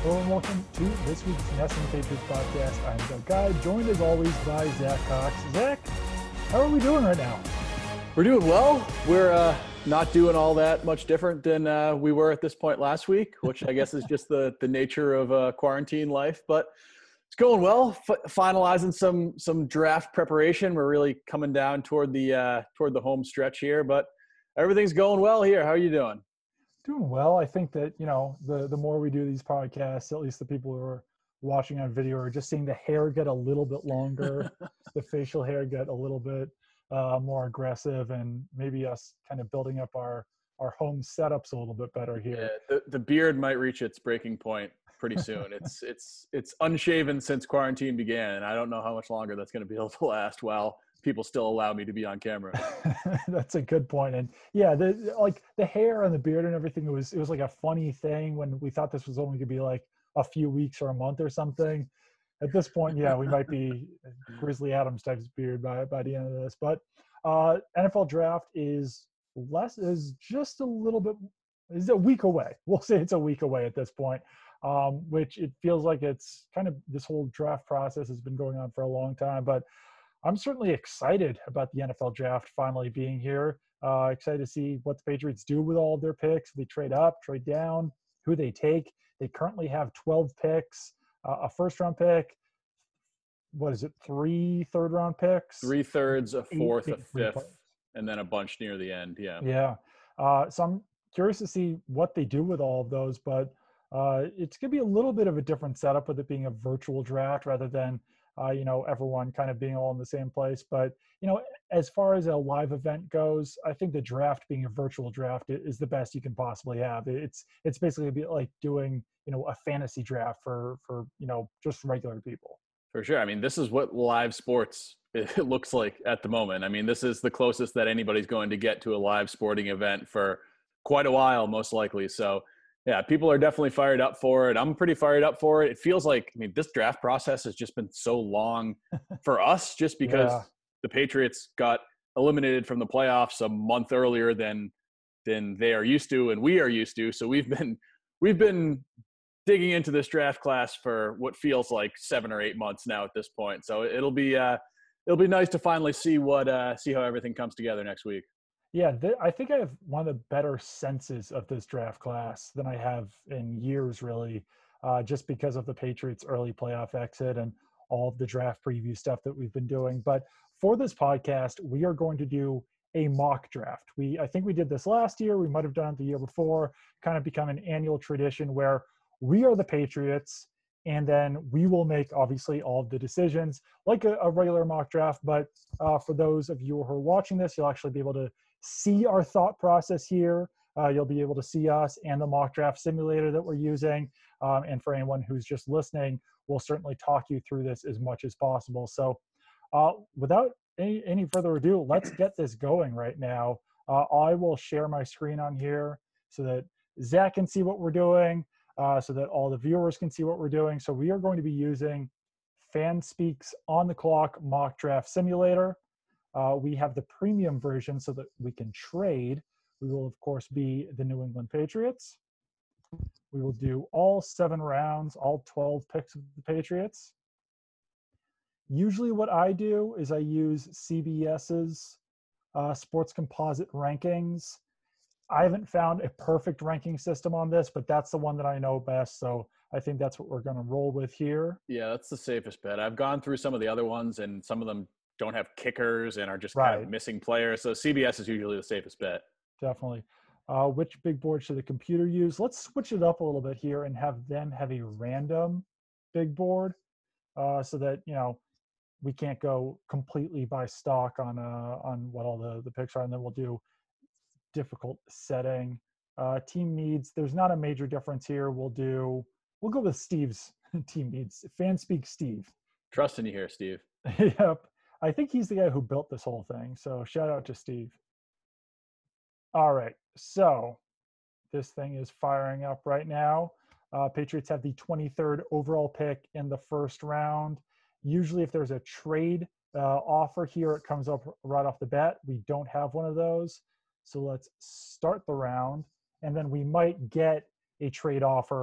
Hello and welcome to this week's Nesting Patriots podcast. I'm Doug Guy, joined as always by Zach Cox. Zach, how are we doing right now? We're doing well. We're not doing all that much different than we were at this point last week, which I guess is just the nature of quarantine life. But it's going well. Finalizing some draft preparation. We're really coming down toward the home stretch here, but everything's going well here. How are you doing? Doing well. I think that, the more we do these podcasts, at least the people who are watching on video are just seeing the hair get a little bit longer, the facial hair get a little bit more aggressive, and maybe us kind of building up our home setups a little bit better here. Yeah, the beard might reach its breaking point pretty soon. It's unshaven since quarantine began, and I don't know how much longer that's going to be able to last while people still allow me to be on camera. That's a good point. And yeah, the hair and the beard and everything, it was like a funny thing when we thought this was only gonna be like a few weeks or a month or something. At this point, yeah, we might be Grizzly Adams type beard by the end of this. But NFL draft is just a little bit, is a week away. We'll say it's a week away at this point, which it feels like it's kind of, this whole draft process has been going on for a long time. But I'm certainly excited about the NFL draft finally being here. Excited to see what the Patriots do with all of their picks. They trade up, trade down, who they take. They currently have 12 picks, a first-round pick. What is it? 3 third-round picks? 3/3, a fourth, a fifth, and then a bunch near the end. Yeah. Yeah. So I'm curious to see what they do with all of those, but it's going to be a little bit of a different setup with it being a virtual draft rather than everyone kind of being all in the same place. But, as far as a live event goes, I think the draft being a virtual draft is the best you can possibly have. It's basically a bit like doing, a fantasy draft for just regular people. For sure. I mean, this is what live sports it looks like at the moment. I mean, this is the closest that anybody's going to get to a live sporting event for quite a while, most likely. So, yeah, people are definitely fired up for it. I'm pretty fired up for it. It feels like, this draft process has just been so long for us just because the Patriots got eliminated from the playoffs a month earlier than they are used to and we are used to. So we've been digging into this draft class for what feels like 7 or 8 months now at this point. So it'll be nice to finally see how everything comes together next week. Yeah, I think I have one of the better senses of this draft class than I have in years, really, just because of the Patriots' early playoff exit and all of the draft preview stuff that we've been doing. But for this podcast, we are going to do a mock draft. I think we did this last year. We might have done it the year before, kind of become an annual tradition where we are the Patriots, and then we will make, obviously, all of the decisions like a regular mock draft. But for those of you who are watching this, you'll actually be able to see our thought process here. You'll be able to see us and the mock draft simulator that we're using. And for anyone who's just listening, we'll certainly talk you through this as much as possible. So without any further ado, let's get this going right now. I will share my screen on here so that Zach can see what we're doing, so that all the viewers can see what we're doing. So we are going to be using FanSpeak's On the Clock Mock Draft Simulator. We have the premium version so that we can trade. We will, of course, be the New England Patriots. We will do all 7 rounds, all 12 picks of the Patriots. Usually what I do is I use CBS's Sports Composite Rankings. I haven't found a perfect ranking system on this, but that's the one that I know best. So I think that's what we're going to roll with here. Yeah, that's the safest bet. I've gone through some of the other ones, and some of them don't have kickers and are just kind of missing players. So CBS is usually the safest bet. Definitely. Which big board should the computer use? Let's switch it up a little bit here and have them have a random big board so that, we can't go completely by stock on what all the picks are. And then we'll do difficult setting. Team needs, there's not a major difference here. We'll go with Steve's team needs. FanSpeak Steve. Trusting you here, Steve. Yep. I think he's the guy who built this whole thing. So shout out to Steve. All right. So this thing is firing up right now. Patriots have the 23rd overall pick in the first round. Usually if there's a trade offer here, it comes up right off the bat. We don't have one of those. So let's start the round. And then we might get a trade offer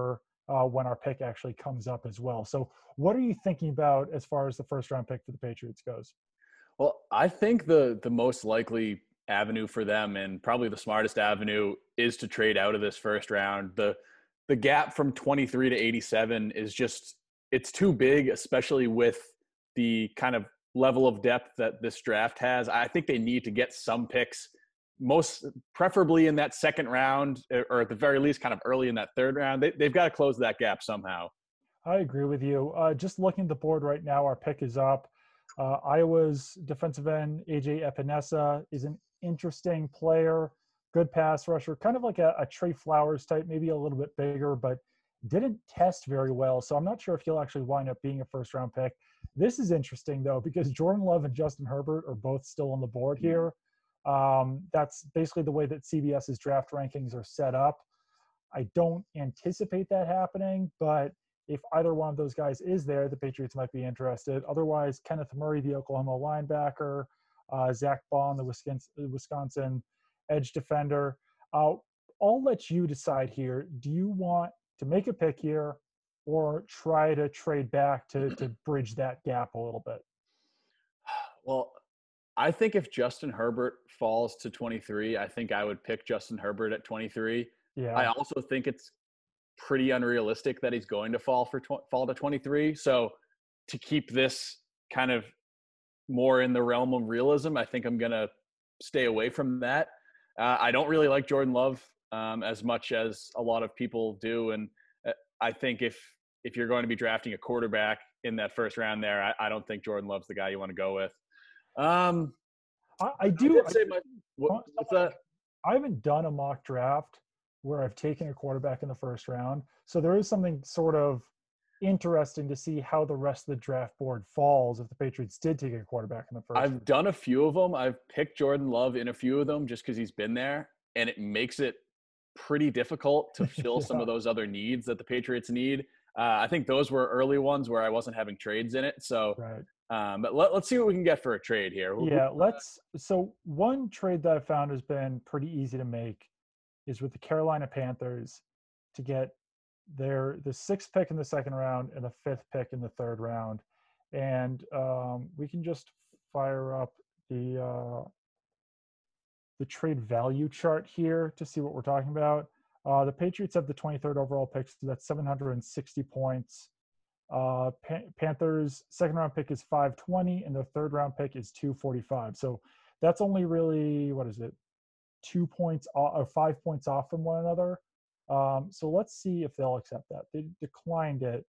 when our pick actually comes up as well. So what are you thinking about as far as the first round pick for the Patriots goes? Well, I think the most likely avenue for them, and probably the smartest avenue, is to trade out of this first round. The gap from 23 to 87 is just, it's too big, especially with the kind of level of depth that this draft has. I think they need to get some picks, most preferably in that second round, or at the very least kind of early in that third round. They've got to close that gap somehow. I agree with you. Just looking at the board right now, our pick is up. Iowa's defensive end, AJ Epinesa, is an interesting player, good pass rusher, kind of like a Trey Flowers type, maybe a little bit bigger, but didn't test very well. So I'm not sure if he'll actually wind up being a first round pick. This is interesting, though, because Jordan Love and Justin Herbert are both still on the board here. That's basically the way that CBS's draft rankings are set up. I don't anticipate that happening, but if either one of those guys is there, the Patriots might be interested. Otherwise, Kenneth Murray, the Oklahoma linebacker, Zach Bond, the Wisconsin edge defender. I'll let you decide here. Do you want to make a pick here or try to trade back to bridge that gap a little bit? Well, I think if Justin Herbert falls to 23, I think I would pick Justin Herbert at 23. I Yeah. also think it's pretty unrealistic that he's going to fall to 23. So to keep this kind of more in the realm of realism, I think I'm going to stay away from that. I don't really like Jordan Love as much as a lot of people do. And I think if you're going to be drafting a quarterback in that first round there, I don't think Jordan Love's the guy you want to go with. I do. Did say what's that? I haven't done a mock draft where I've taken a quarterback in the first round. So there is something sort of interesting to see how the rest of the draft board falls if the Patriots did take a quarterback in the first. I've done a few of them. I've picked Jordan Love in a few of them just because he's been there, and it makes it pretty difficult to fill some of those other needs that the Patriots need. I think those were early ones where I wasn't having trades in it. So, right. But let's see what we can get for a trade here. Yeah, so one trade that I found has been pretty easy to make is with the Carolina Panthers to get the sixth pick in the second round and the fifth pick in the third round. And we can just fire up the trade value chart here to see what we're talking about. The Patriots have the 23rd overall pick, so that's 760 points. Panthers second round pick is 520 and the third round pick is 245. So that's only really, what is it, 2 points or 5 points off from one another. So let's see if they'll accept that. They declined it.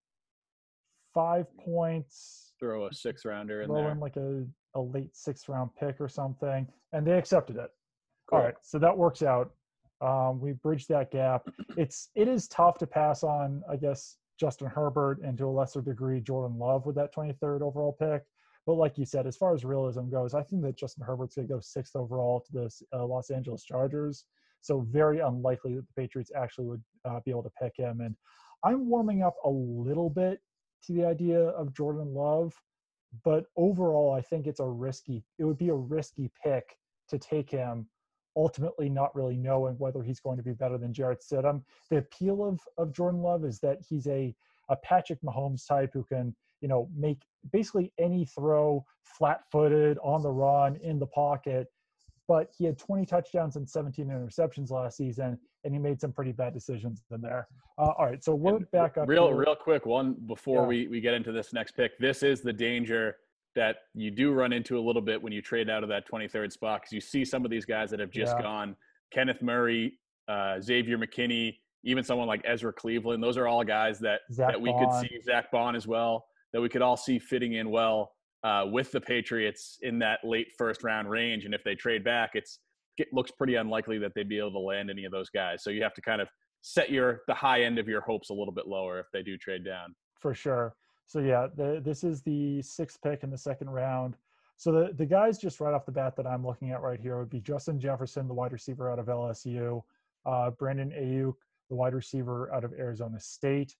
5 points. Throw a sixth rounder in throw there. in like a late sixth round pick or something, and they accepted it. Cool. All right, so that works out. We bridged that gap. It is tough to pass on, I guess, Justin Herbert and to a lesser degree Jordan Love with that 23rd overall pick. But like you said, as far as realism goes, I think that Justin Herbert's going to go sixth overall to the Los Angeles Chargers. So very unlikely that the Patriots actually would be able to pick him. And I'm warming up a little bit to the idea of Jordan Love, but overall, I think it would be a risky pick to take him, ultimately not really knowing whether he's going to be better than Jarrett Stidham. The appeal of Jordan Love is that he's a Patrick Mahomes type who can, make basically any throw flat-footed, on the run, in the pocket. But he had 20 touchdowns and 17 interceptions last season, and he made some pretty bad decisions in there. All right, so we're back up. Real quick one before we get into this next pick. This is the danger that you do run into a little bit when you trade out of that 23rd spot, because you see some of these guys that have just gone. Kenneth Murray, Xavier McKinney, even someone like Ezra Cleveland. Those are all guys that we could see, Zach Bond as well, that we could all see fitting in well with the Patriots in that late first round range. And if they trade back, it looks pretty unlikely that they'd be able to land any of those guys. So you have to kind of set the high end of your hopes a little bit lower if they do trade down. For sure. So yeah, this is the sixth pick in the second round. So the guys just right off the bat that I'm looking at right here would be Justin Jefferson, the wide receiver out of LSU, Brandon Ayuk, the wide receiver out of Arizona State.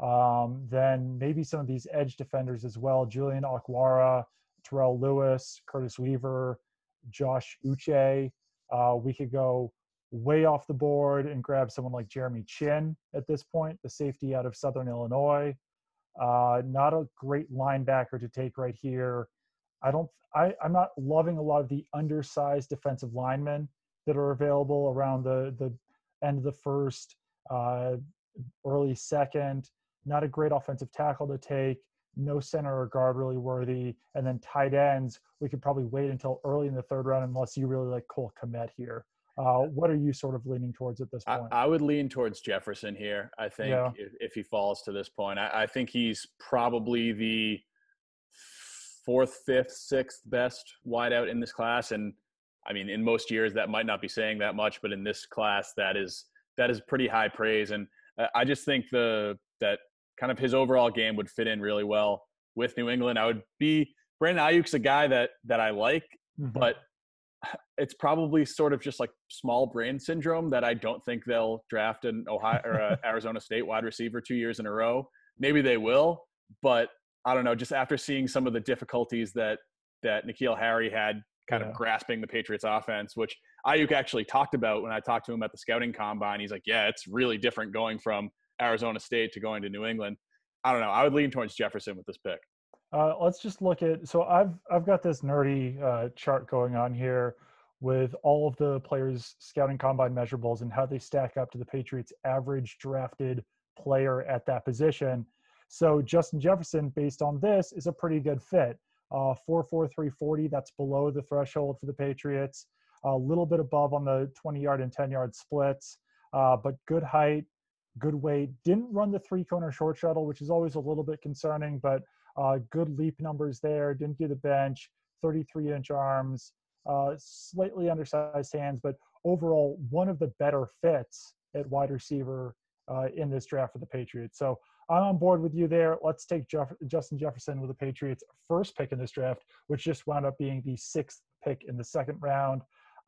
Then maybe some of these edge defenders as well: Julian Okwara, Terrell Lewis, Curtis Weaver, Josh Uche. We could go way off the board and grab someone like Jeremy Chin at this point, the safety out of Southern Illinois. Not a great linebacker to take right here. I'm not loving a lot of the undersized defensive linemen that are available around the end of the first, early second. Not a great offensive tackle to take. No center or guard really worthy. And then tight ends, we could probably wait until early in the third round unless you really like Cole Kmet here. What are you sort of leaning towards at this point? I would lean towards Jefferson here. I think Yeah. if he falls to this point, I think he's probably the fourth, fifth, sixth best wideout in this class. And I mean, in most years that might not be saying that much, but in this class, that is pretty high praise. And I just think that kind of his overall game would fit in really well with New England. Brandon Ayuk's a guy that I like, Mm-hmm. but it's probably sort of just like small brain syndrome that I don't think they'll draft an Ohio or a Arizona State wide receiver 2 years in a row. Maybe they will, but I don't know. Just after seeing some of the difficulties that N'Keal Harry had kind of grasping the Patriots offense, which Ayuk actually talked about when I talked to him at the scouting combine. He's like, yeah, it's really different going from Arizona State to going to New England. I don't know. I would lean towards Jefferson with this pick. Let's just look at. So I've got this nerdy chart going on here with all of the players' scouting combine measurables and how they stack up to the Patriots' average drafted player at that position. So Justin Jefferson, based on this, is a pretty good fit. 4.43 40. That's below the threshold for the Patriots. A little bit above on the 20-yard and 10-yard splits, but good height, good weight. Didn't run the 3-cone or short shuttle, which is always a little bit concerning, but good leap numbers there. Didn't do the bench. 33-inch arms. Slightly undersized hands, but overall one of the better fits at wide receiver in this draft for the Patriots. So I'm on board with you there. Let's take Justin Jefferson with the Patriots' first pick in this draft, which just wound up being the 6th pick in the second round.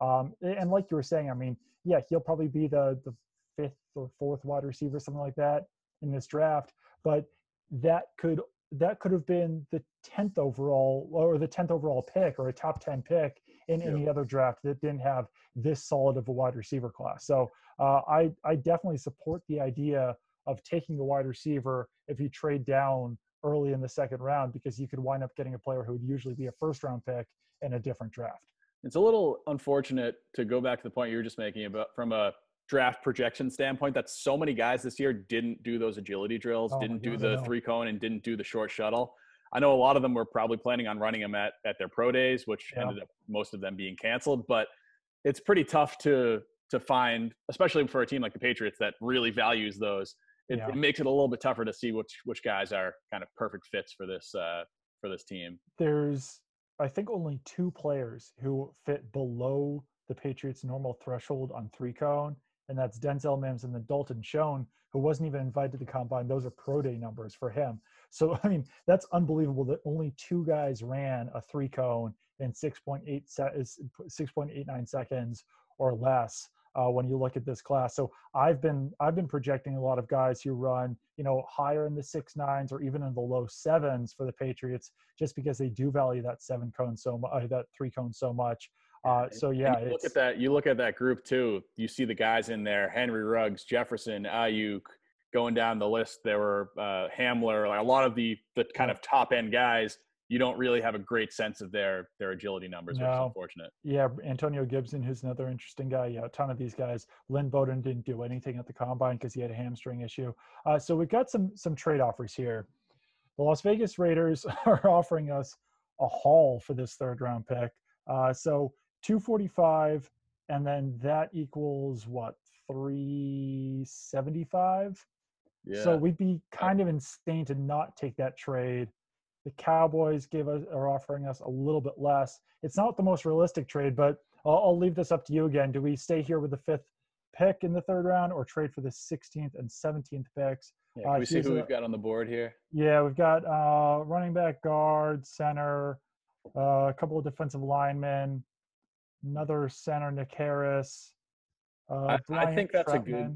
And like you were saying, I mean, yeah, he'll probably be the 5th or 4th wide receiver, something like that in this draft. But that could have been the 10th overall or the 10th overall pick or a top 10 pick in any other draft that didn't have this solid of a wide receiver class. So I definitely support the idea of taking a wide receiver if you trade down early in the second round, because you could wind up getting a player who would usually be a first round pick in a different draft. It's a little unfortunate, to go back to the point you were just making about from a draft projection standpoint, that so many guys this year didn't do those agility drills, didn't do the 3-cone, and didn't do the short shuttle. I know a lot of them were probably planning on running them at their pro days, which ended up most of them being canceled. But it's pretty tough to find, especially for a team like the Patriots that really values those. It makes it a little bit tougher to see which guys are kind of perfect fits for this team. There's, I think, only 2 players who fit below the Patriots' normal threshold on 3-cone, and that's Denzel Mims and then Dalton Schoen, who wasn't even invited to the combine. Those are pro day numbers for him. So, I mean, that's unbelievable that only 2 guys ran a 3-cone in 6.89 seconds or less. When you look at this class. So I've been projecting a lot of guys who run, higher in the 6.9s or even in the low 7s for the Patriots, just because they do value that 7-cone that 3-cone so much. So yeah, and you look at that group too. You see the guys in there: Henry Ruggs, Jefferson, Ayuk. Going down the list, there were Hamler, like a lot of the kind of top end guys. You don't really have a great sense of their agility numbers, which is unfortunate. Yeah, Antonio Gibson, who's another interesting guy. Yeah, a ton of these guys. Lynn Bowden didn't do anything at the combine because he had a hamstring issue. So we've got some trade offers here. The Las Vegas Raiders are offering us a haul for this 3rd round pick. So 245, and then that equals what, 375? Yeah. So we'd be kind of insane to not take that trade. The Cowboys are offering us a little bit less. It's not the most realistic trade, but I'll leave this up to you again. Do we stay here with the 5th pick in the 3rd round or trade for the 16th and 17th picks? Yeah, can we see who we've got on the board here? Yeah, we've got running back, guard, center, a couple of defensive linemen, another center, Nick Harris. I think that's Troutman.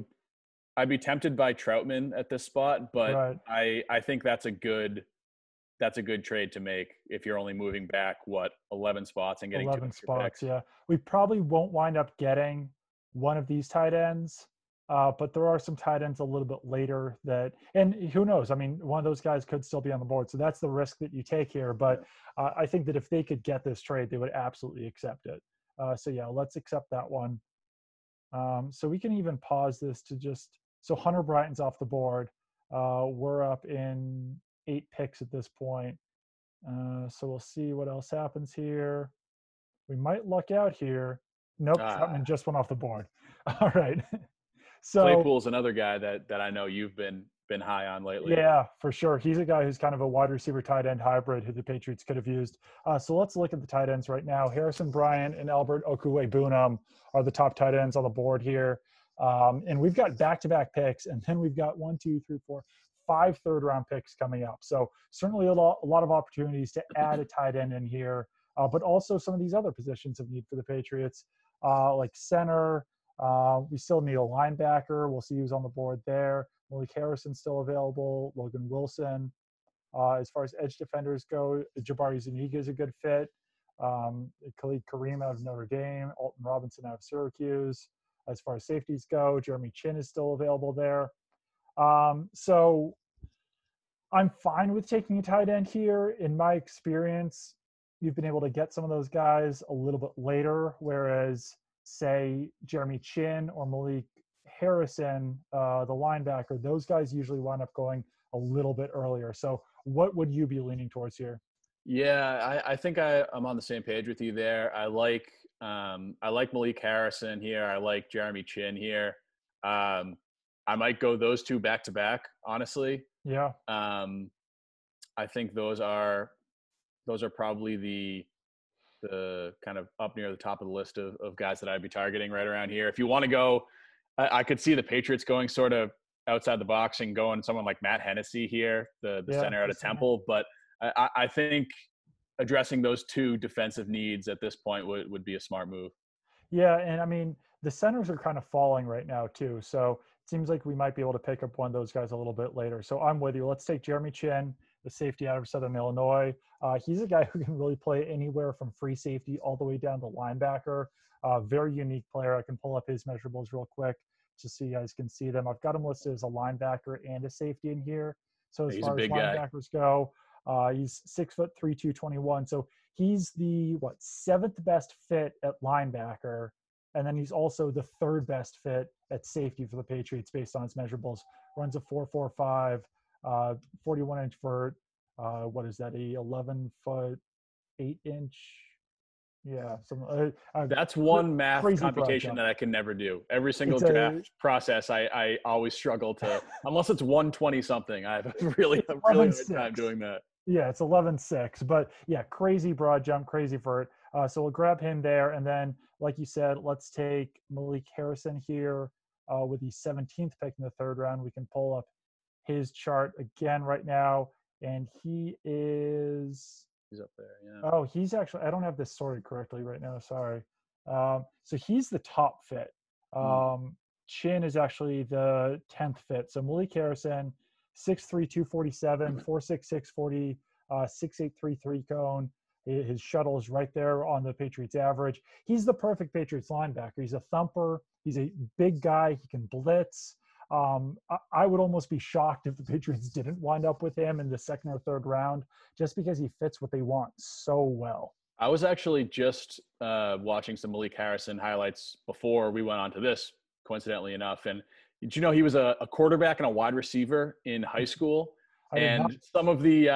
I'd be tempted by Troutman at this spot, but right. I think that's a good that's a good trade to make if you're only moving back, what, 11 spots and getting 2 11 extra spots. picks. Yeah. We probably won't wind up getting one of these tight ends, but there are some tight ends a little bit later that, and who knows? I mean, one of those guys could still be on the board. So that's the risk that you take here. But I think that if they could get this trade, they would absolutely accept it. So yeah, let's accept that one. So we can even pause this to just, so Hunter Bryant's off the board. We're up in 8 picks at this point. So we'll see what else happens here. We might luck out here. Nope, Ah, Troutman just went off the board. All right. So Claypool's another guy that I know you've been high on lately. yeah, for sure. He's a guy who's kind of a wide receiver tight end hybrid who the Patriots could have used. So let's look at the tight ends right now. Harrison Bryant and Albert Okwuegbunam are the top tight ends on the board here. And we've got back-to-back picks, and then we've got 1, 2, 3, 4, 5 third-round picks coming up. So certainly a lot of opportunities to add a tight end in here, but also some of these other positions of need for the Patriots, like center. We still need a linebacker. We'll see who's on the board there. Malik Harrison still available. Logan Wilson. As far as edge defenders go, Jabari Zuniga is a good fit. Khalid Kareem out of Notre Dame. Alton Robinson out of Syracuse. As far as safeties go, Jeremy Chin is still available there. So I'm fine with taking a tight end here. In my experience, you've been able to get some of those guys a little bit later, whereas, say, Jeremy Chin or Malik Harrison, the linebacker, those guys usually wind up going a little bit earlier. So what would you be leaning towards here? Yeah, I think I'm on the same page with you there. I like Malik Harrison here. I like Jeremy Chin here. I might go those two back to back, honestly. Yeah. Um, I think those are probably the kind of up near the top of the list of guys that I'd be targeting right around here. If you want to go, I could see the Patriots going sort of outside the box and going someone like Matt Hennessy here, the Yeah. center out of Temple. But I think addressing those two defensive needs at this point would be a smart move. Yeah, and I mean, the centers are kind of falling right now too. So it seems like we might be able to pick up one of those guys a little bit later. So I'm with you. Let's take Jeremy Chin, the safety out of Southern Illinois. He's a guy who can really play anywhere from free safety all the way down to linebacker. Very unique player. I can pull up his measurables real quick just so you guys can see them. I've got him listed as a linebacker and a safety in here. So as He's a far as big guy. linebackers go, he's 6'3", 221. So he's the seventh best fit at linebacker, and then he's also the third best fit at safety for the Patriots based on his measurables. Runs a 4.45, 41-inch vert. What is that? A 11-foot 8-inch. Yeah, some That's one math crazy broad computation jump. that I can never do. Every single It's a draft process, I always struggle to, unless it's 120 something. I have a really hard time 11.6. doing that. Yeah, it's 11.6, but yeah, crazy broad jump, crazy vert. So we'll grab him there, and then, like you said, let's take Malik Harrison here with the 17th pick in the third round. We can pull up his chart again right now, and he is. He's up there, yeah. Oh, he's actually. I don't have this sorted correctly right now. Sorry. So he's the top fit. Mm. Chin is actually the 10th fit. So Malik Harrison, 6'3", 247, 4.66 40, 6.833 cone. His shuttle is right there on the Patriots average. He's the perfect Patriots linebacker. He's a thumper. He's a big guy. He can blitz. I would almost be shocked if the Patriots didn't wind up with him in the second or third round, just because he fits what they want so well. I was actually just watching some Malik Harrison highlights before we went on to this, coincidentally enough. And did you know he was a quarterback and a wide receiver in high school? I did not. And some of the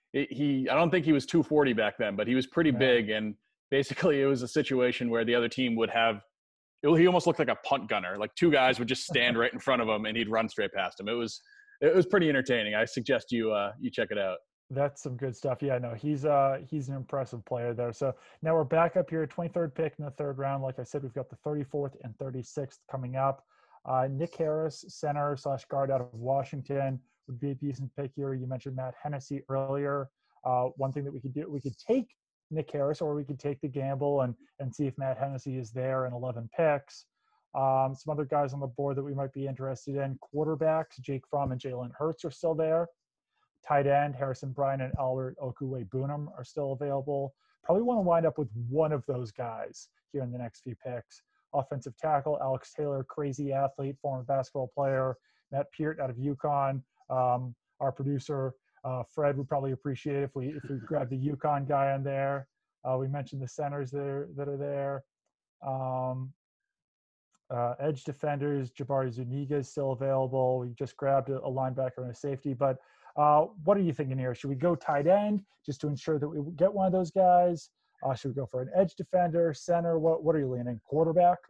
I don't think he was 240 back then, but he was pretty No. big. And basically, it was a situation where the other team would have. He almost looked like a punt gunner. Like two guys would just stand right in front of him, and he'd run straight past him. It was pretty entertaining. I suggest you check it out. That's some good stuff. Yeah, no, he's an impressive player there. So now we're back up here, 23rd pick in the third round. Like I said, we've got the 34th and 36th coming up. Nick Harris, center / guard out of Washington, would be a decent pick here. You mentioned Matt Hennessy earlier. One thing that we could do, we could take Nick Harris, or we could take the gamble and see if Matt Hennessy is there in 11 picks. Some other guys on the board that we might be interested in. Quarterbacks, Jake Fromm and Jalen Hurts are still there. Tight end, Harrison Bryant and Albert Okwuegbunam are still available. Probably want to wind up with one of those guys here in the next few picks. Offensive tackle, Alex Taylor, crazy athlete, former basketball player. Matt Peart out of UConn. Our producer, Fred, would probably appreciate if we grab the UConn guy in there. We mentioned the centers that are there. Edge defenders, Jabari Zuniga is still available. We just grabbed a linebacker and a safety. But what are you thinking here? Should we go tight end just to ensure that we get one of those guys? Should we go for an edge defender, center? What are you leaning? Quarterback?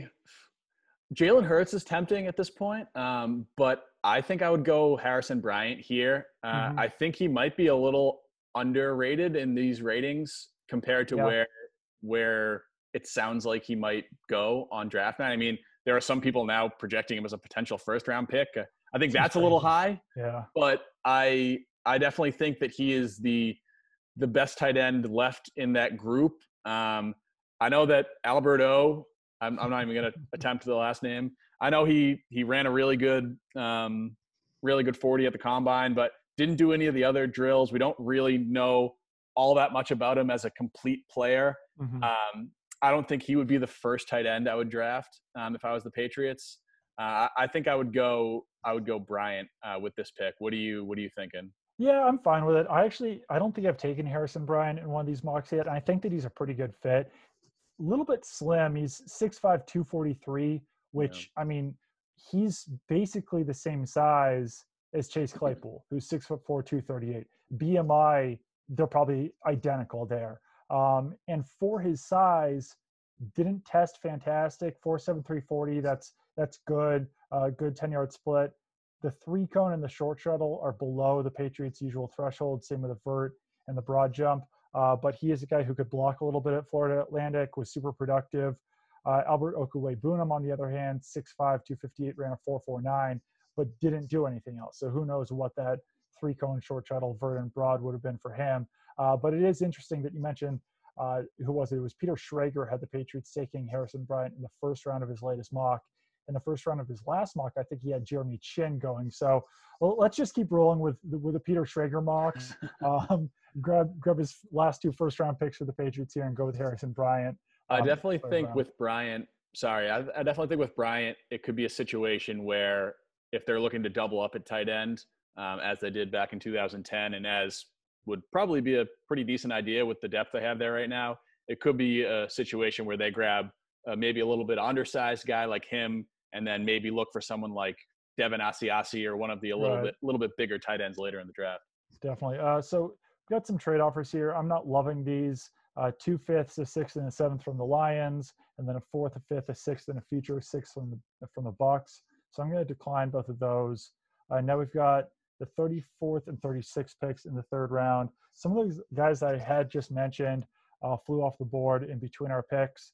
Jalen Hurts is tempting at this point, but I think I would go Harrison Bryant here. I think he might be a little underrated in these ratings compared to where it sounds like he might go on draft night. I mean, there are some people now projecting him as a potential first-round pick. I think that's a little high. Yeah. But I definitely think that he is the best tight end left in that group. I know that Alberto, I'm not even going to attempt the last name. I know he ran a really good 40 at the combine, but didn't do any of the other drills. We don't really know all that much about him as a complete player. I don't think he would be the first tight end I would draft if I was the Patriots. I think I would go Bryant with this pick. What are you thinking? Yeah, I'm fine with it. I don't think I've taken Harrison Bryant in one of these mocks yet. And I think that he's a pretty good fit. A little bit slim. He's 6'5", 243, which, I mean, he's basically the same size as Chase Claypool, who's 6'4", 238. BMI, they're probably identical there. And for his size, didn't test fantastic. 4.7, 340. That's good. Good 10-yard split. The 3-cone and the short shuttle are below the Patriots' usual threshold. Same with the vert and the broad jump. But he is a guy who could block a little bit at Florida Atlantic, was super productive. Albert Okwuegbunam, on the other hand, 6'5", 258, ran a 4.49, but didn't do anything else. So who knows what that 3-cone, short shuttle, vert, and broad would have been for him. But it is interesting that you mentioned, who was it? It was Peter Schrager had the Patriots taking Harrison Bryant in the first round of his latest mock. In the first round of his last mock, I think he had Jeremy Chin going. So let's just keep rolling with the Peter Schrager mocks. Grab his last 2 first-round picks for the Patriots here and go with Harrison Bryant. I definitely think with Bryant, I definitely think with Bryant, it could be a situation where if they're looking to double up at tight end, as they did back in 2010, and as would probably be a pretty decent idea with the depth they have there right now, it could be a situation where they grab maybe a little bit undersized guy like him, and then maybe look for someone like Devin Asiasi or one of the little bit bigger tight ends later in the draft. Definitely. So we've got some trade offers here. I'm not loving these. 2 fifths, a 6th, and a 7th from the Lions, and then a 4th, a 5th, a 6th, and a future 6th from the Bucks. So I'm going to decline both of those. Now we've got the 34th and 36th picks in the 3rd round. Some of those guys I had just mentioned flew off the board in between our picks.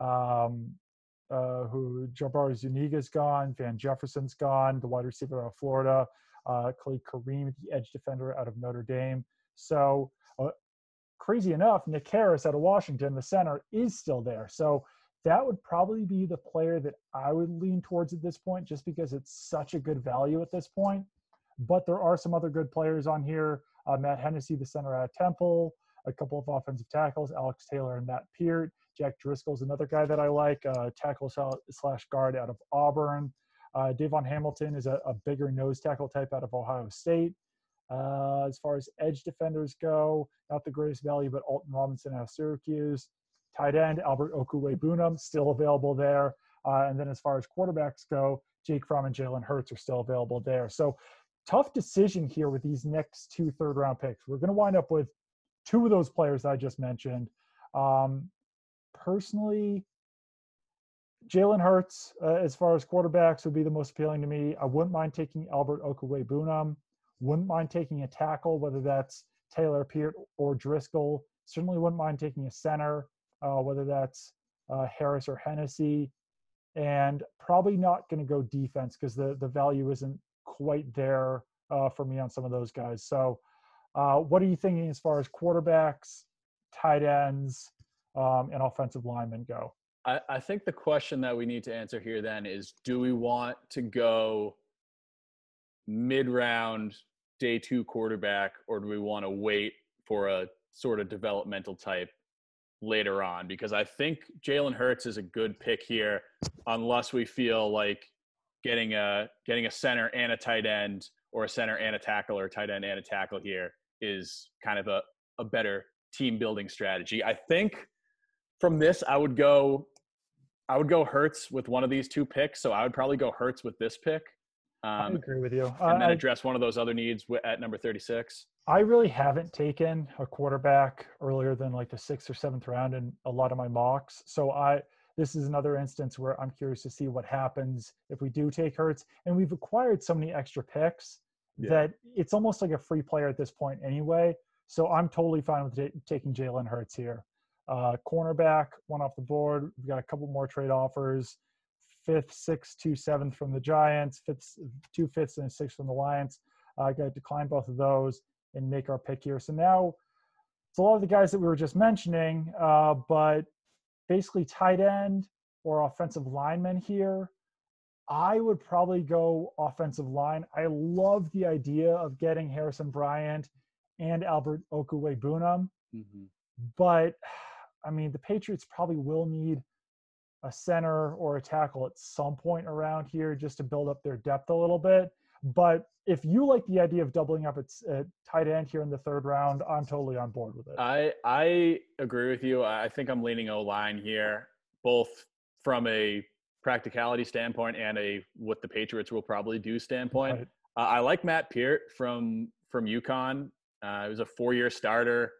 Who Jabari Zuniga's gone, Van Jefferson's gone, the wide receiver out of Florida, Khalid Kareem, the edge defender out of Notre Dame. So crazy enough, Nick Harris out of Washington, the center, is still there. So that would probably be the player that I would lean towards at this point, just because it's such a good value at this point. But there are some other good players on here. Matt Hennessy, the center out of Temple, a couple of offensive tackles, Alex Taylor and Matt Peart. Jack Driscoll's another guy that I like, tackle / guard out of Auburn. Davon Hamilton is a bigger nose tackle type out of Ohio State. As far as edge defenders go, not the greatest value, but Alton Robinson out of Syracuse. Tight end, Albert Okwuegbunam, still available there. And then as far as quarterbacks go, Jake Fromm and Jalen Hurts are still available there. So tough decision here with these next 2 third-round picks. We're going to wind up with 2 of those players I just mentioned. Personally, Jalen Hurts, as far as quarterbacks, would be the most appealing to me. I wouldn't mind taking Albert Okwuegbunam. Wouldn't mind taking a tackle, whether that's Taylor, Peart, or Driscoll. Certainly wouldn't mind taking a center, whether that's Harris or Hennessy. And probably not going to go defense because the value isn't quite there for me on some of those guys. So what are you thinking as far as quarterbacks, tight ends, and offensive linemen go? I think the question that we need to answer here then is, do we want to go mid-round day 2 quarterback, or do we want to wait for a sort of developmental type later on? Because I think Jalen Hurts is a good pick here, unless we feel like getting a center and a tight end, or a center and a tackle, or a tight end and a tackle here is kind of a better team building strategy. I think from this, I would go Hurts with one of these 2 picks. So I would probably go Hurts with this pick. I agree with you. And then address one of those other needs at number 36. I really haven't taken a quarterback earlier than like the 6th or 7th round in a lot of my mocks. So this is another instance where I'm curious to see what happens if we do take Hurts. And we've acquired so many extra picks that it's almost like a free player at this point anyway. So I'm totally fine with taking Jalen Hurts here. Cornerback, one off the board. We've got a couple more trade offers. 5th, 6th, 2 7th from the Giants, 2 5ths and a 6th from the Lions. I got to decline both of those and make our pick here. So now it's a lot of the guys that we were just mentioning, but basically tight end or offensive lineman here. I would probably go offensive line. I love the idea of getting Harrison Bryant and Albert Okwuegbunam, but I mean, the Patriots probably will need a center or a tackle at some point around here just to build up their depth a little bit. But if you like the idea of doubling up at tight end here in the 3rd round, I'm totally on board with it. I agree with you. I think I'm leaning O-line here, both from a practicality standpoint and a what the Patriots will probably do standpoint. Right. I like Matt Peart from UConn. He was a 4-year starter.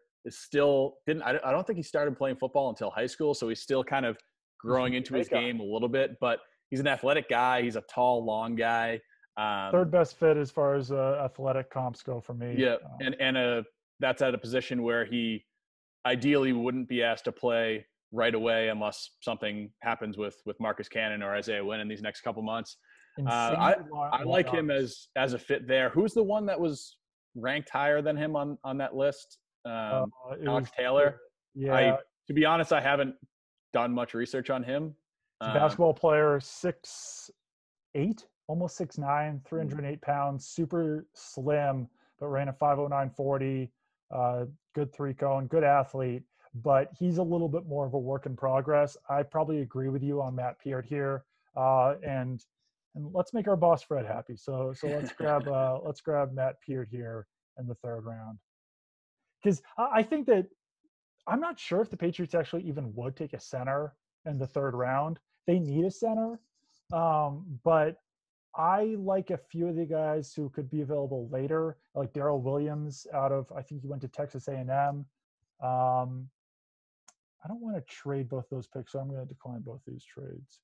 I don't think he started playing football until high school, so he's still kind of growing into his game a little bit, but he's an athletic guy. He's a tall, long guy. 3rd best fit as far as athletic comps go for me. Yeah, and that's at a position where he ideally wouldn't be asked to play right away unless something happens with Marcus Cannon or Isaiah Wynn in these next couple months. I like him as a fit there. Who's the one that was ranked higher than him on that list? Alex Taylor. Yeah. To be honest, I haven't done much research on him. He's a basketball player, 6'8", almost 6'9", 308 pounds, super slim, but ran a 5.0940, good 3-cone, good athlete, but he's a little bit more of a work in progress. I probably agree with you on Matt Peart here, and let's make our boss Fred happy. So let's grab Matt Peart here in the 3rd round, because I think that I'm not sure if the Patriots actually even would take a center in the 3rd round. They need a center, but I like a few of the guys who could be available later, like Darrell Williams I think he went to Texas A&M. I don't want to trade both those picks, so I'm going to decline both these trades.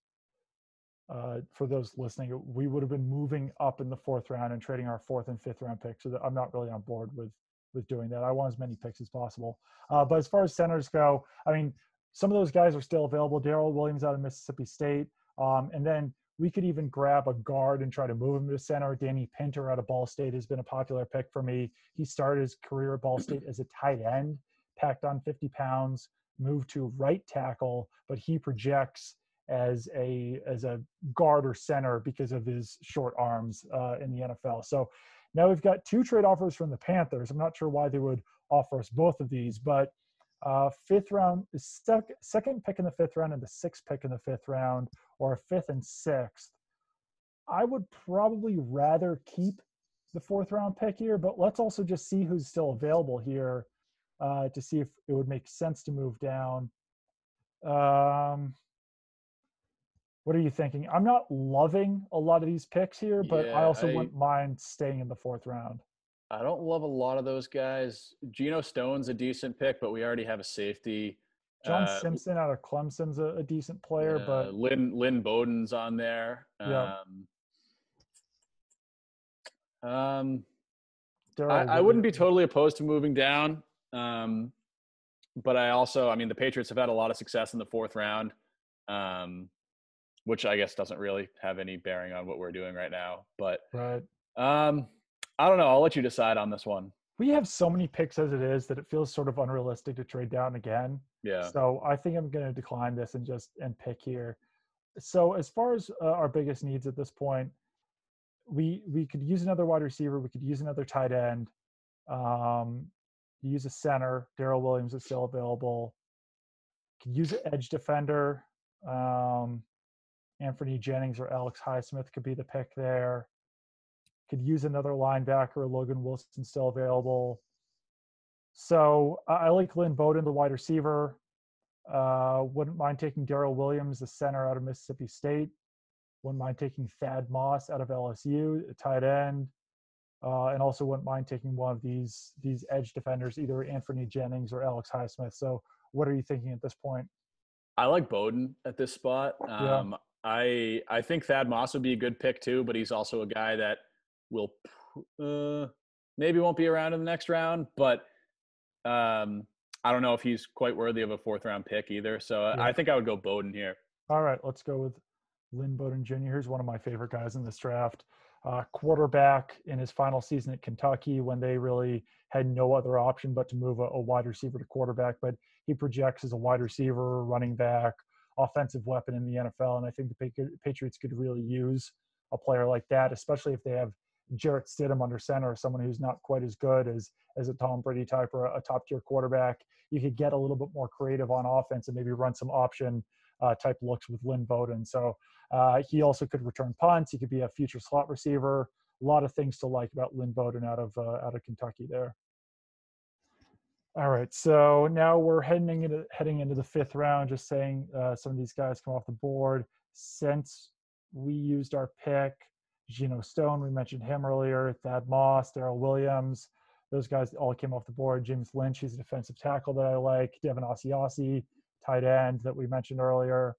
For those listening, we would have been moving up in the 4th round and trading our 4th and 5th round picks, so I'm not really on board with doing that. I want as many picks as possible. But as far as centers go, I mean, some of those guys are still available. Darrell Williams out of Mississippi State. And then we could even grab a guard and try to move him to center. Danny Pinter out of Ball State has been a popular pick for me. He started his career at Ball State as a tight end, packed on 50 pounds, moved to right tackle, but he projects as a guard or center because of his short arms in the NFL. So now we've got 2 trade offers from the Panthers. I'm not sure why they would offer us both of these, but 5th round, second pick in the 5th round and the 6th pick in the 5th round, or a 5th and 6th. I would probably rather keep the 4th round pick here, but let's also just see who's still available here to see if it would make sense to move down. What are you thinking? I'm not loving a lot of these picks here, but I also wouldn't mind staying in the 4th round. I don't love a lot of those guys. Geno Stone's a decent pick, but we already have a safety. John Simpson out of Clemson's a decent player, but Lynn Bowden's on there. Yeah. I wouldn't be totally opposed to moving down. But the Patriots have had a lot of success in the 4th round, which I guess doesn't really have any bearing on what we're doing right now. But right. I don't know. I'll let you decide on this one. We have so many picks as it is that it feels sort of unrealistic to trade down again. Yeah. So I think I'm going to decline this and pick here. So as far as our biggest needs at this point, we could use another wide receiver. We could use another tight end. Um, use a center. Daryl Williams is still available. Could use an edge defender. Um, Anthony Jennings or Alex Highsmith could be the pick there. Could use another linebacker. Logan Wilson still available. So I like Lynn Bowden, the wide receiver. Wouldn't mind taking Daryl Williams, the center out of Mississippi State. Wouldn't mind taking Thad Moss out of LSU, a tight end. And also wouldn't mind taking one of these edge defenders, either Anthony Jennings or Alex Highsmith. So what are you thinking at this point? I like Bowden at this spot. Yeah. I think Thad Moss would be a good pick too, but he's also a guy that will maybe won't be around in the next round, but I don't know if he's quite worthy of a 4th-round pick either. So Yeah. I think I would go Bowden here. All right, let's go with Lynn Bowden Jr. Here's one of my favorite guys in this draft. Quarterback in his final season at Kentucky when they really had no other option but to move a wide receiver to quarterback. But he projects as a wide receiver, running back, offensive weapon in the NFL. And I think the Patriots could really use a player like that, especially if they have Jarrett Stidham under center, someone who's not quite as good as a Tom Brady type or a top tier quarterback. You could get a little bit more creative on offense and maybe run some option type looks with Lynn Bowden. So he also could return punts. He could be a future slot receiver. A lot of things to like about Lynn Bowden out of Kentucky there. All right, so now we're heading into the 5th round. Just saying, some of these guys come off the board since we used our pick. Geno Stone, we mentioned him earlier. Thad Moss, Daryl Williams, those guys all came off the board. James Lynch, he's a defensive tackle that I like. Devin Asiasi, tight end that we mentioned earlier.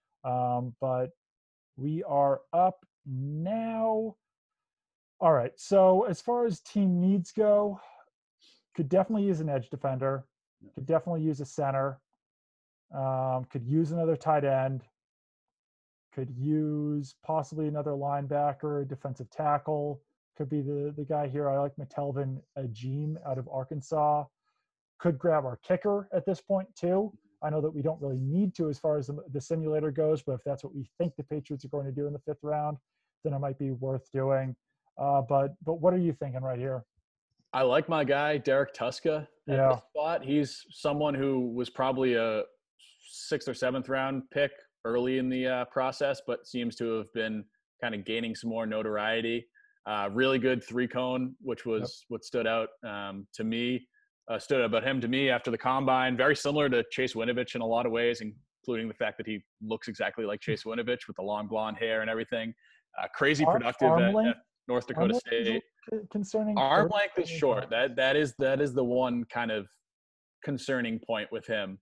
But we are up now. All right, so as far as team needs go, could definitely use an edge defender. Could definitely use a center. Could use another tight end. Could use possibly another linebacker, defensive tackle. Could be the guy here. I like Metelvin Agim out of Arkansas. Could grab our kicker at this point too. I know that we don't really need to as far as the simulator goes, but if that's what we think the Patriots are going to do in the 5th round, then it might be worth doing. But what are you thinking right here? I like my guy, Derek Tuska at this spot. He's someone who was probably a 6th or 7th round pick early in the process, but seems to have been kind of gaining some more notoriety. Really good 3-cone, which was what stood out to me. Stood out about him to me after the combine. Very similar to Chase Winovich in a lot of ways, including the fact that he looks exactly like Chase Winovich with the long blonde hair and everything. Crazy productive at North Dakota State. Concerning arm length is short. That is the one kind of concerning point with him.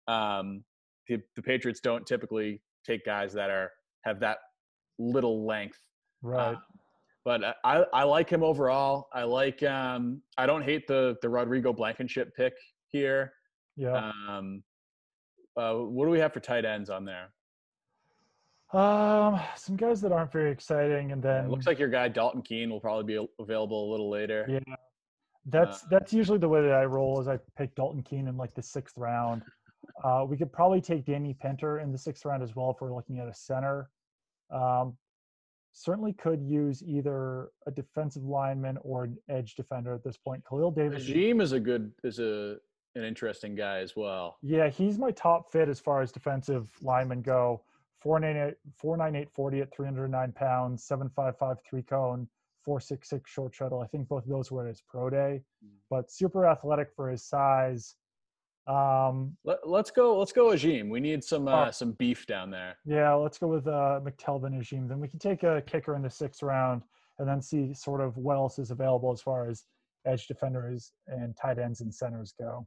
The Patriots don't typically take guys that have that little length. Right. But I like him overall. I like I don't hate the Rodrigo Blankenship pick here. Yeah. What do we have for tight ends on there? Some guys that aren't very exciting, and then it looks like your guy Dalton Keene will probably be available a little later. Yeah, that's usually the way that I roll. Is I pick Dalton Keene in like the 6th round. We could probably take Danny Pinter in the 6th round as well if we're looking at a center. Certainly could use either a defensive lineman or an edge defender at this point. Khalil Davis. Agim is an interesting guy as well. Yeah, he's my top fit as far as defensive linemen go. 4.98 40 at 309 pounds, 7.55 3-cone, 4.66 short shuttle. I think both of those were at his pro day, but super athletic for his size. Let's go Agim. We need some beef down there. Yeah, let's go with McTelvin Agim. Then we can take a kicker in the 6th round and then see sort of what else is available as far as edge defenders and tight ends and centers go.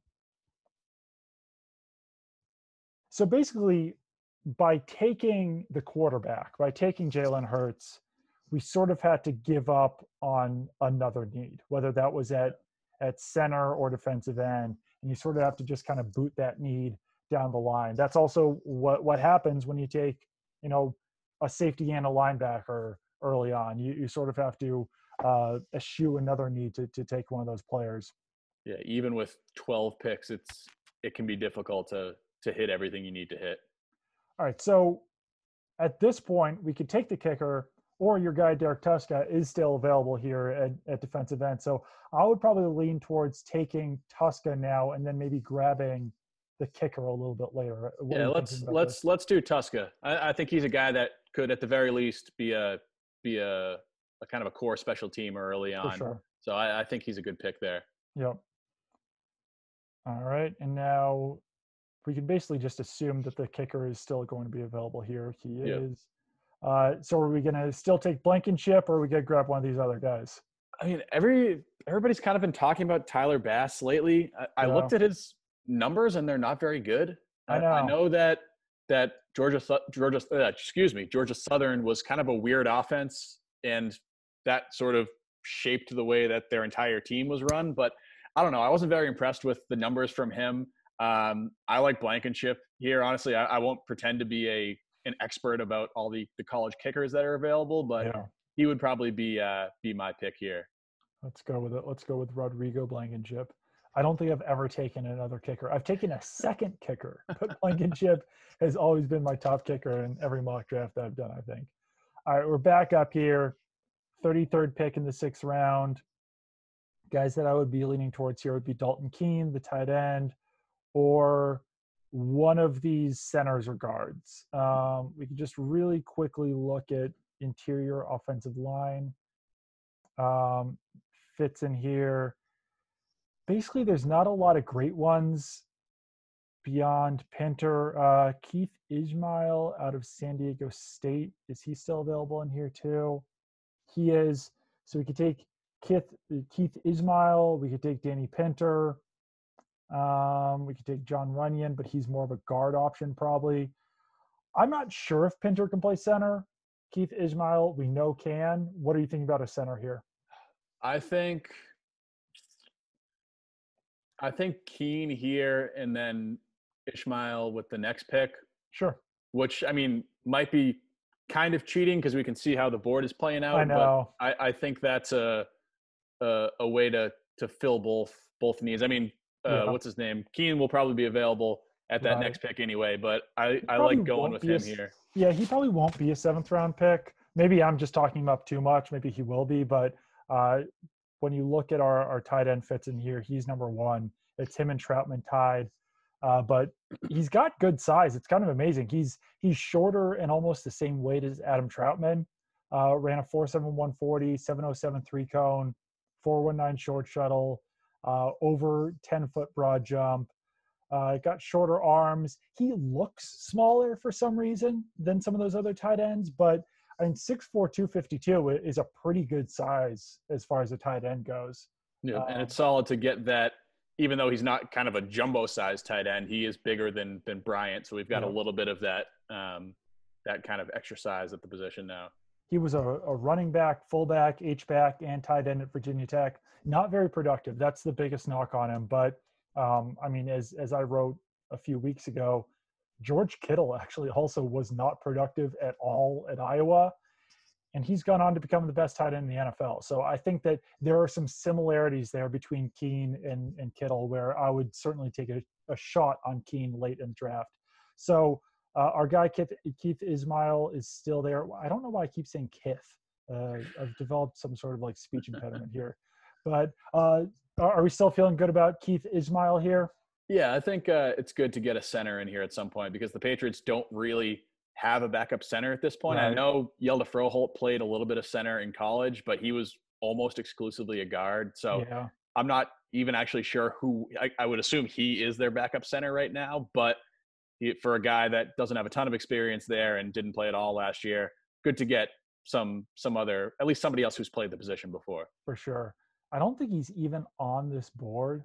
So basically, by taking the quarterback, by taking Jalen Hurts, we sort of had to give up on another need, whether that was at center or defensive end. And you sort of have to just kind of boot that need down the line. That's also what happens when you take, a safety and a linebacker early on. You sort of have to eschew another need to take one of those players. Yeah, even with 12 picks, it can be difficult to hit everything you need to hit. All right, so at this point, we could take the kicker, or your guy Derek Tuska is still available here at defensive end. So I would probably lean towards taking Tuska now and then maybe grabbing the kicker a little bit later. What are Yeah, you thinking let's about let's this? let's do Tuska. I think he's a guy that could, at the very least, be a kind of a core special teamer early For on. sure. So I think he's a good pick there. Yep. All right. And now we can basically just assume that the kicker is still going to be available here. He Yeah. is. So are we going to still take Blankenship, or are we going to grab one of these other guys? I mean, everybody's kind of been talking about Tyler Bass lately. I Yeah, looked at his numbers, and they're not very good. I I know. know that Georgia Southern was kind of a weird offense, and that sort of shaped the way that their entire team was run. But I don't know. I wasn't very impressed with the numbers from him. I like Blankenship here. Honestly, I won't pretend to be an expert about all the college kickers that are available, but Yeah. he would probably be my pick here. Let's go with it. Let's go with Rodrigo Blankenship. I don't think I've ever taken another kicker. I've taken a second kicker, but Blankenship has always been my top kicker in every mock draft that I've done, I think. All right, we're back up here. 33rd pick in the 6th round. Guys that I would be leaning towards here would be Dalton Keene, the tight end, or one of these centers or guards. We can just really quickly look at interior offensive line. Fits in here. Basically, there's not a lot of great ones beyond Pinter. Keith Ismail out of San Diego State. Is he still available in here too? He is. So we could take Keith Ismail. We could take Danny Pinter. We could take John Runyon, but he's more of a guard option probably. I'm not sure if Pinter can play center. Keith Ismail, we know can. What are you thinking about a center here? I think Keene here, and then Ishmael with the next pick, Sure. which I mean might be kind of cheating because we can see how the board is playing out. I know. But I think that's a way to fill both needs. I mean, Yeah. what's his name? Keene will probably be available at that Right. next pick anyway, but I Probably like going won't with be him here. Yeah, he probably won't be a 7th round pick. Maybe I'm just talking him up too much. Maybe he will be, but when you look at our tight end fits in here, he's number 1. It's him and Troutman tied, but he's got good size. It's kind of amazing. He's shorter and almost the same weight as Adam Troutman. Ran a 4.71 40, 7.07 3-cone, 4.19 short shuttle, over 10-foot broad jump. Got shorter arms. He looks smaller for some reason than some of those other tight ends, but I mean, 6'4", 252 is a pretty good size as far as a tight end goes. Yeah, and it's solid to get that. Even though he's not kind of a jumbo-sized tight end, he is bigger than Bryant. So we've got a little bit of that that kind of exercise at the position now. He was a running back, fullback, H-back, and tight end at Virginia Tech. Not very productive. That's the biggest knock on him. But I mean, as I wrote a few weeks ago, George Kittle actually also was not productive at all at Iowa, and he's gone on to become the best tight end in the NFL. So I think that there are some similarities there between Keene and Kittle, where I would certainly take a shot on Keene late in the draft. So our guy Keith Ismail is still there. I don't know why I keep saying Kith. I've developed some sort of like speech impediment here. But are we still feeling good about Keith Ismail here? Yeah, I think it's good to get a center in here at some point because the Patriots don't really have a backup center at this point. Right. I know Yelda Froholt played a little bit of center in college, but he was almost exclusively a guard. So Yeah. I'm not even actually sure who – I would assume he is their backup center right now. But for a guy that doesn't have a ton of experience there and didn't play at all last year, good to get some other – at least somebody else who's played the position before. For sure. I don't think he's even on this board.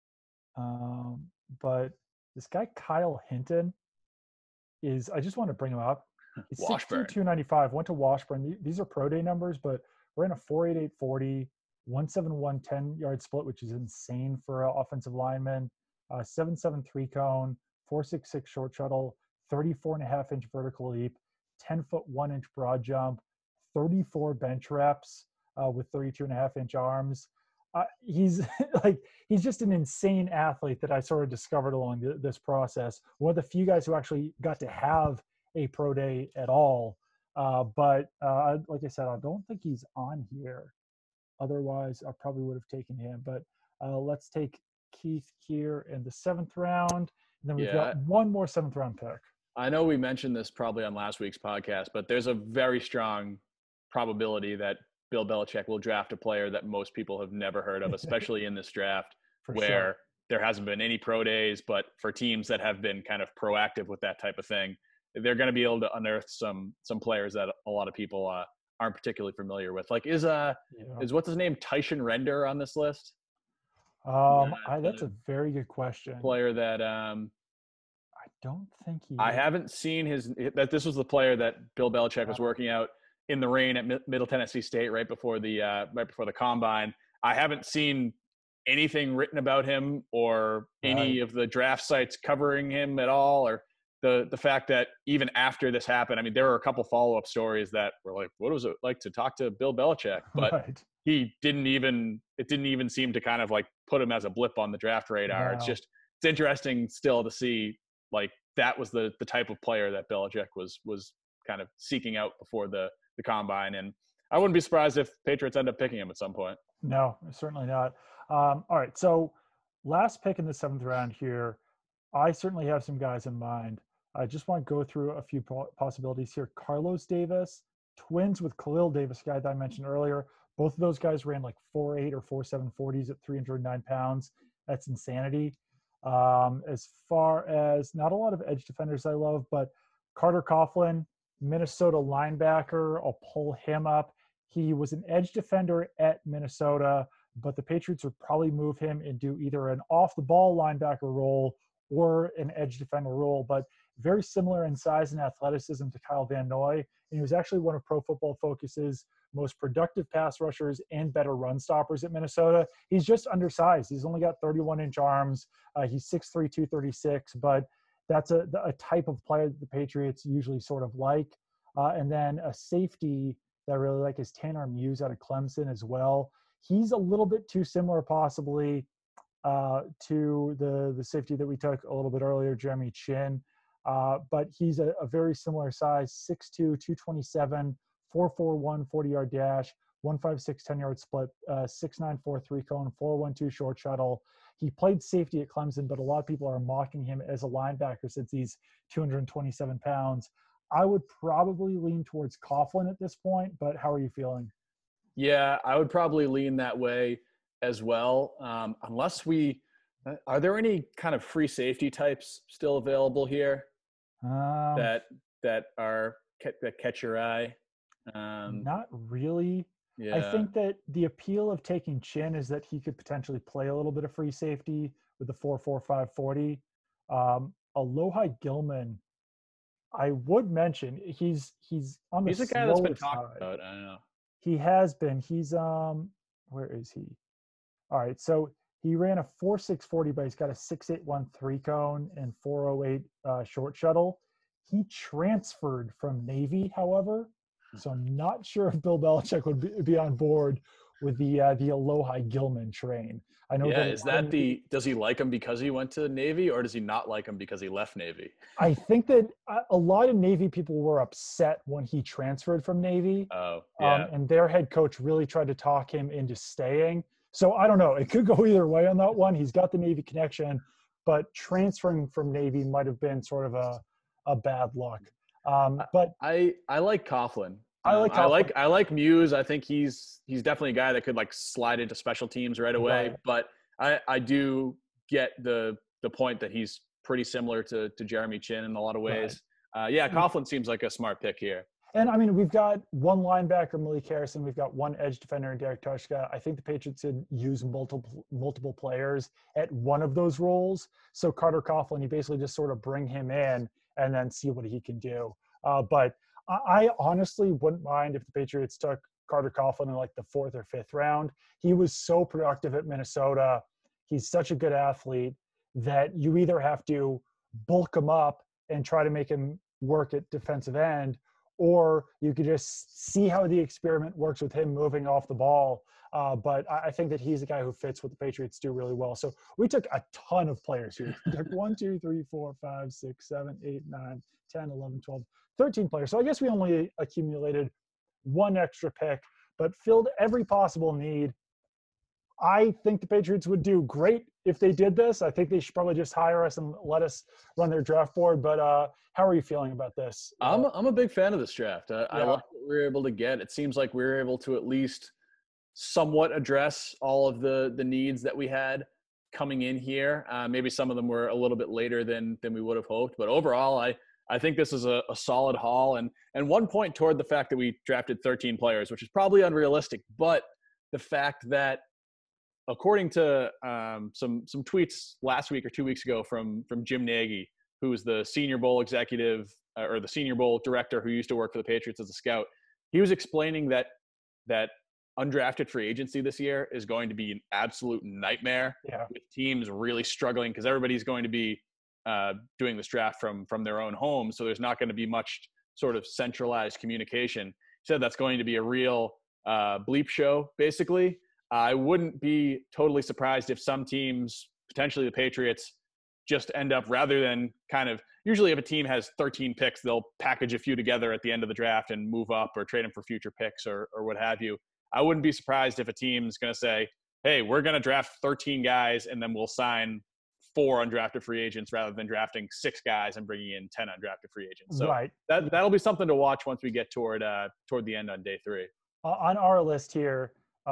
But this guy, Kyle Hinton, I just want to bring him up. He's Washburn. 6'2", 295, went to Washburn. These are pro day numbers, but ran a 4.88 40, 171 10-yard split, which is insane for an offensive lineman. 7.7 3-cone, 4.66 short shuttle, 34.5-inch vertical leap, 10-foot 1-inch broad jump, 34 bench reps with 32.5-inch arms. He's he's just an insane athlete that I sort of discovered along this process. One of the few guys who actually got to have a pro day at all. But like I said, I don't think he's on here. Otherwise, I probably would have taken him. But let's take Keith here in the 7th round. And then we've Yeah, got one more 7th round pick. I know we mentioned this probably on last week's podcast, but there's a very strong probability that Bill Belichick will draft a player that most people have never heard of, especially in this draft For where sure. there hasn't been any pro days. But for teams that have been kind of proactive with that type of thing, they're going to be able to unearth some players that a lot of people aren't particularly familiar with. Like Yeah. is what's his name, Tyshawn Render, on this list? That's a very good question. Player that I don't think he I is. haven't seen that this was the player that Bill Belichick was working out in the rain at Middle Tennessee State right before the combine. I haven't seen anything written about him or any of the draft sites covering him at all, or the fact that even after this happened, I mean, there were a couple follow-up stories that were like, what was it like to talk to Bill Belichick? But it didn't even seem to kind of like put him as a blip on the draft radar. No. It's interesting still to see like that was the type of player that Belichick was kind of seeking out before the combine. And I wouldn't be surprised if Patriots end up picking him at some point. No, certainly not. All right, so last pick in the 7th round here, I certainly have some guys in mind. I just want to go through a few possibilities here. Carlos Davis, twins with Khalil Davis, guy that I mentioned earlier. Both of those guys ran like 4.8 or 4.7 40s at 309 pounds. That's insanity. As far as not a lot of edge defenders I love, but Carter Coughlin, Minnesota linebacker, I'll pull him up. He was an edge defender at Minnesota, but the Patriots would probably move him into either an off-the-ball linebacker role or an edge defender role, but very similar in size and athleticism to Kyle Van Noy. And he was actually one of Pro Football Focus's most productive pass rushers and better run stoppers at Minnesota. He's just undersized. He's only got 31-inch arms. He's 6'3", 236, but that's a type of player that the Patriots usually sort of like. And then a safety that I really like is Tanner Muse out of Clemson as well. He's a little bit too similar possibly to the safety that we took a little bit earlier, Jeremy Chin. But he's a very similar size, 6'2", 227, 4.41 40-yard dash, 1.56 10-yard split, 6'9", 4.3 cone, 4.12 short shuttle. He played safety at Clemson, but a lot of people are mocking him as a linebacker since he's 227 pounds. I would probably lean towards Coughlin at this point, but how are you feeling? Yeah, I would probably lean that way as well. Unless are there any kind of free safety types still available here that catch your eye? Not really. Yeah. I think that the appeal of taking Chin is that he could potentially play a little bit of free safety with the 4.45 40. Alohi Gilman, I would mention he's on the He's a guy that's been slower talked side. about. I don't know. He has been. He's where is he? All right, so he ran a 4.6 40, but he's got a 6.81 3 cone and 4.08 short shuttle. He transferred from Navy, however, so I'm not sure if Bill Belichick would be on board with the Alohi Gilman train. I know. Yeah, does he like him because he went to Navy, or does he not like him because he left Navy? I think that a lot of Navy people were upset when he transferred from Navy. Oh, yeah. And their head coach really tried to talk him into staying. So I don't know. It could go either way on that one. He's got the Navy connection, but transferring from Navy might have been sort of a bad luck. But I like Coughlin. I like Muse. I think he's definitely a guy that could like slide into special teams right away. Right. But I do get the point that he's pretty similar to Jeremy Chin in a lot of ways. Right. Coughlin seems like a smart pick here. And I mean, we've got one linebacker, Malik Harrison. We've got one edge defender, Derek Tushka. I think the Patriots should use multiple players at one of those roles. So Carter Coughlin, you basically just sort of bring him in and then see what he can do. But I honestly wouldn't mind if the Patriots took Carter Coughlin in like the 4th or 5th round. He was so productive at Minnesota. He's such a good athlete that you either have to bulk him up and try to make him work at defensive end, or you could just see how the experiment works with him moving off the ball. But I think that he's a guy who fits what the Patriots do really well. So we took a ton of players here. We took 1, 2, 3, 4, 5, 6, 7, 8, 9, 10, 11, 12, 13 players. So I guess we only accumulated one extra pick, but filled every possible need. I think the Patriots would do great if they did this. I think they should probably just hire us and let us run their draft board. But how are you feeling about this? I'm a big fan of this draft. I like what we were able to get. It seems like we were able to at least somewhat address all of the needs that we had coming in here. Maybe some of them were a little bit later than we would have hoped. But overall, I think this is a solid haul. And one point toward the fact that we drafted 13 players, which is probably unrealistic, but the fact that according to some tweets last week or 2 weeks ago from Jim Nagy, who is the Senior Bowl executive or the Senior Bowl director who used to work for the Patriots as a scout, he was explaining that undrafted free agency this year is going to be an absolute nightmare with teams really struggling because everybody's going to be doing this draft from their own home. So there's not going to be much sort of centralized communication. He said that's going to be a real bleep show, basically. I wouldn't be totally surprised if some teams, potentially the Patriots, just end up, rather than kind of, usually if a team has 13 picks, they'll package a few together at the end of the draft and move up or trade them for future picks or what have you. I wouldn't be surprised if a team's going to say, hey, we're going to draft 13 guys and then we'll sign 4 undrafted free agents rather than drafting 6 guys and bringing in 10 undrafted free agents. So that'll be something to watch once we get toward the end on day 3. On our list here,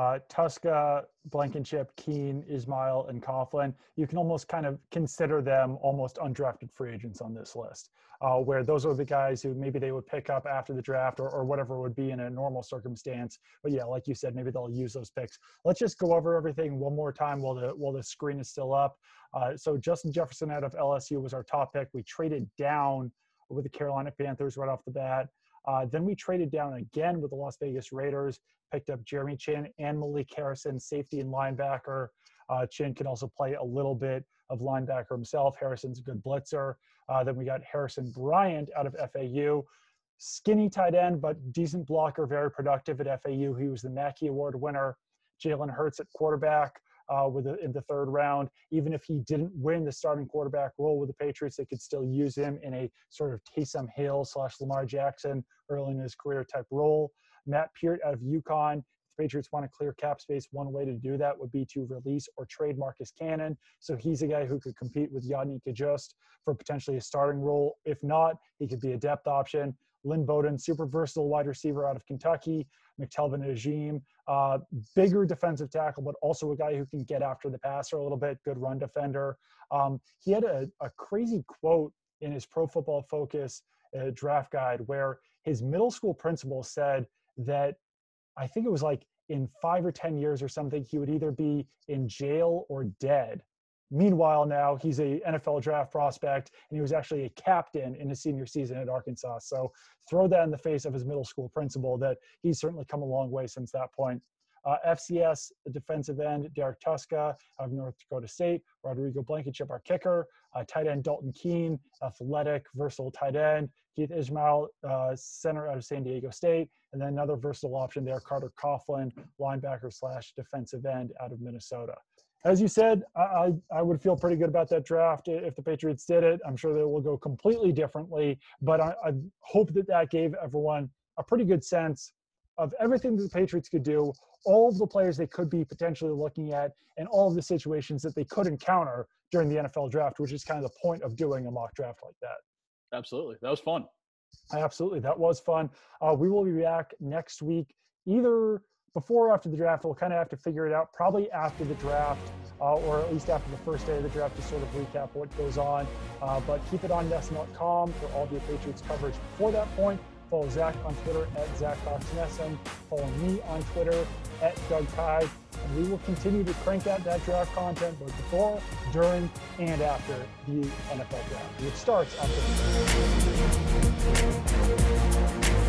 Tuska, Blankenship, Keene, Ismail, and Coughlin, you can almost kind of consider them almost undrafted free agents on this list, where those are the guys who maybe they would pick up after the draft or whatever would be in a normal circumstance. But yeah, like you said, maybe they'll use those picks. Let's just go over everything one more time while the screen is still up. So Justin Jefferson out of LSU was our top pick. We traded down with the Carolina Panthers right off the bat. Then we traded down again with the Las Vegas Raiders, picked up Jeremy Chinn and Malik Harrison, safety and linebacker. Chinn can also play a little bit of linebacker himself. Harrison's a good blitzer. Then we got Harrison Bryant out of FAU. Skinny tight end, but decent blocker, very productive at FAU. He was the Mackey Award winner. Jalen Hurts at quarterback in the 3rd round. Even if he didn't win the starting quarterback role with the Patriots, they could still use him in a sort of Taysom Hill / Lamar Jackson early in his career type role. Matt Peart out of UConn. If the Patriots want to clear cap space, one way to do that would be to release or trade Marcus Cannon. So he's a guy who could compete with Yannick Adjust for potentially a starting role. If not, he could be a depth option. Lynn Bowden, super versatile wide receiver out of Kentucky. McTelvin Najim, bigger defensive tackle, but also a guy who can get after the passer a little bit, good run defender. He had a crazy quote in his Pro Football Focus draft guide where his middle school principal said that, I think it was like in 5 or 10 years or something, he would either be in jail or dead. Meanwhile, now he's a NFL draft prospect, and he was actually a captain in his senior season at Arkansas. So throw that in the face of his middle school principal that he's certainly come a long way since that point. FCS defensive end, Derek Tuska out of North Dakota State. Rodrigo Blankenship, our kicker. Tight end, Dalton Keene, athletic, versatile tight end. Keith Ismail, center out of San Diego State. And then another versatile option there, Carter Coughlin, linebacker / defensive end out of Minnesota. As you said, I would feel pretty good about that draft if the Patriots did it. I'm sure that it will go completely differently, but I hope that gave everyone a pretty good sense of everything that the Patriots could do, all of the players they could be potentially looking at, and all of the situations that they could encounter during the NFL draft, which is kind of the point of doing a mock draft like that. Absolutely. That was fun. Absolutely. That was fun. We will be back next week, either before or after the draft. We'll kind of have to figure it out, probably after the draft, or at least after the first day of the draft to sort of recap what goes on. But keep it on NESN.com for all the Patriots coverage before that point. Follow Zach on Twitter at ZachFoxNessen. Follow me on Twitter at Doug Tide. And we will continue to crank out that draft content both before, during, and after the NFL draft, which starts on Thursday.